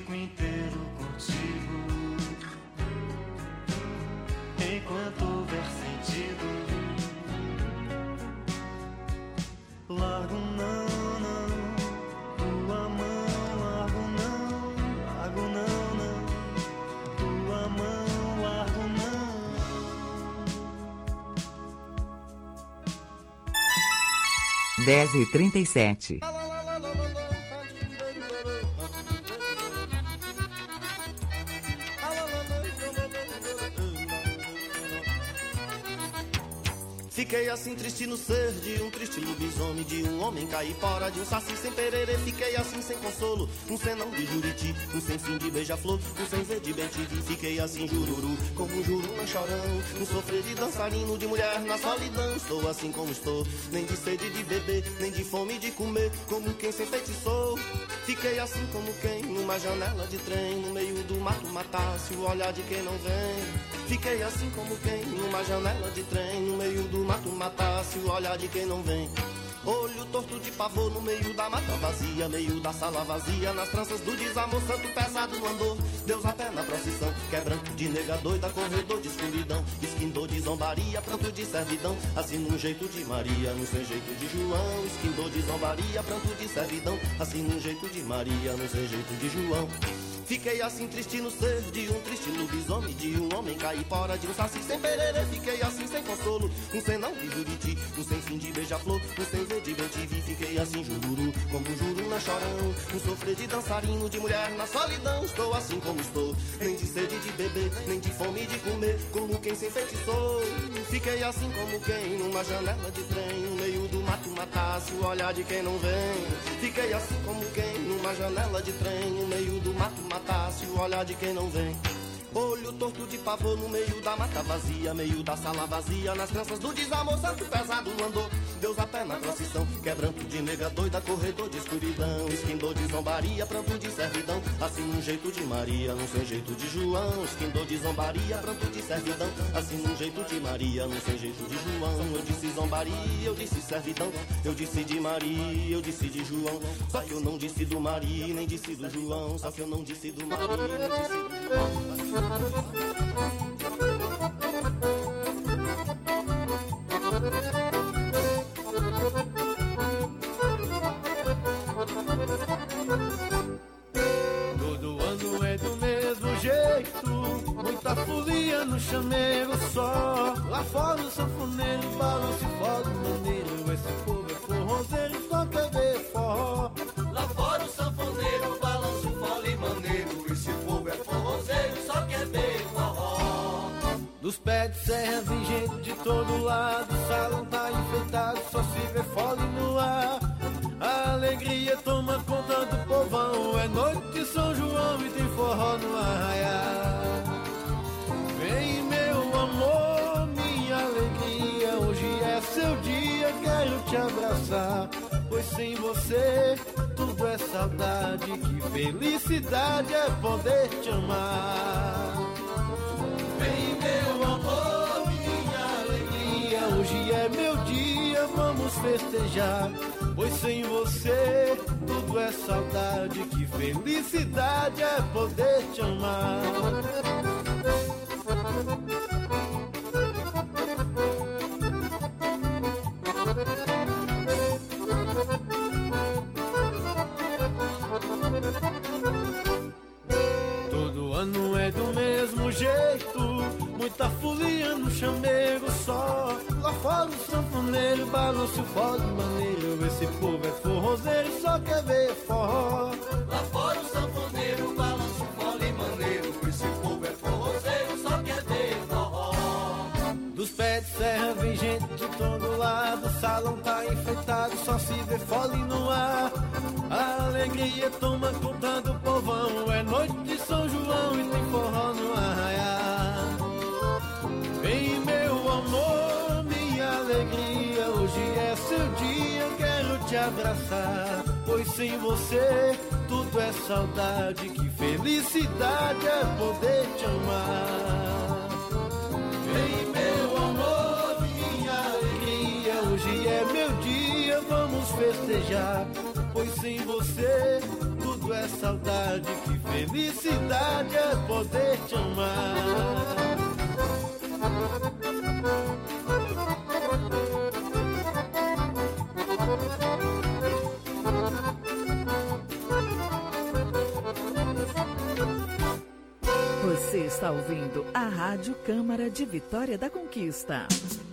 fico inteiro contigo. Enquanto houver sentido, largo não, não, tua mão, largo não, não, tua mão, largo não. 10h37. Fiquei assim triste no ser de um triste lobisomem, de um homem caipora, de um saci sem pererê. Fiquei assim sem consolo, um senão de juriti, um sem fim de beija-flor, um sem ver de bem-te-vi. Fiquei assim jururu, como um juruna chorão, um sofrer de dançarino, de mulher na solidão. Estou assim como estou, nem de sede de beber, nem de fome de comer, como quem se enfeitiçou. Fiquei assim como quem, numa janela de trem, no meio do mato matasse o olhar de quem não vem. Fiquei assim como quem, numa janela de trem, no meio do mato matasse o olhar de quem não vem. Olho torto de pavor no meio da mata vazia, meio da sala vazia, nas tranças do desamor, santo pesado no andor, Deus a pé na procissão, quebranto de nega doida, corredor de escuridão, esquindor de zombaria, pranto de servidão, assim num jeito de Maria, no sem jeito de João, esquindor de zombaria, pranto de servidão, assim num jeito de Maria, no sem jeito de João. Fiquei assim triste no ser de um triste lobisomem, de um homem caipora, de um saci sem pererê. Fiquei assim sem consolo, um senão de juriti, um sem fim de beija-flor, um sem ver de bem-te-vi. Fiquei assim jururu, como um juruna chorão, um sofrer de dançarino, de mulher na solidão. Estou assim como estou, nem de sede de beber, nem de fome de comer, como quem se enfeitiçou. Fiquei assim como quem, numa janela de trem, no meio do mato matasse o olhar de quem não vem. Fiquei assim como quem, numa janela de trem, no meio do mato matasse o olhar de quem não vem. Olho torto de pavor no meio da mata vazia, meio da sala vazia, nas tranças do desamor, santo pesado no andor, Deus a pé na procissão, quebranto de nega doida, corredor de escuridão, esquindor de zombaria, pranto de servidão, assim num jeito de Maria, num sem jeito de João, esquindor de zombaria, pranto de servidão, assim num jeito de Maria, num sem jeito de João. Eu disse zombaria, eu disse servidão, eu disse de Maria, eu disse de João, só que eu não disse do Maria, nem disse do João, só que eu não disse do Maria, nem disse do João. Todo ano é do mesmo jeito, muita folia no chamego só. Lá fora o sanfoneiro balança e foda maneiro, esse povo é forrozeiro, só quer ver forró. Lá fora o sanfoneiro balança o fole maneiro, esse povo é forrozeiro, só quer ver forró. Dos pés de serra vem gente de todo lado, o salão tá enfeitado, só se vê fole no ar. A alegria toma conta do povão, é noite de São João e tem forró no arraial. Vem meu amor, minha alegria, hoje é seu dia, quero te abraçar, pois sem você tudo é saudade, que felicidade é poder te amar. Vem meu amor, minha alegria, hoje é meu dia, vamos festejar, pois sem você tudo é saudade, que felicidade é poder te amar. Todo ano é do mesmo jeito, muita folia no chamego só. Lá fora o sanfoneiro balança o fole maneiro, esse povo é forrozeiro, só quer ver forró. Lá fora o sanfoneiro balança o fole maneiro, esse povo é forrozeiro, só quer ver forró. Dos pés de serra vem gente de todo lado, o salão tá enfeitado, só se vê fole no ar. A alegria toma conta do povão, é noite de São João e tem forró no arraial. Vem meu amor, minha alegria, hoje é seu dia, quero te abraçar, pois sem você tudo é saudade, que felicidade é poder te amar. Vem meu amor, minha alegria, hoje é meu dia, vamos festejar, pois sem você tudo é saudade, que Felicidade é poder te amar. Você está ouvindo a Rádio Câmara de Vitória da Conquista.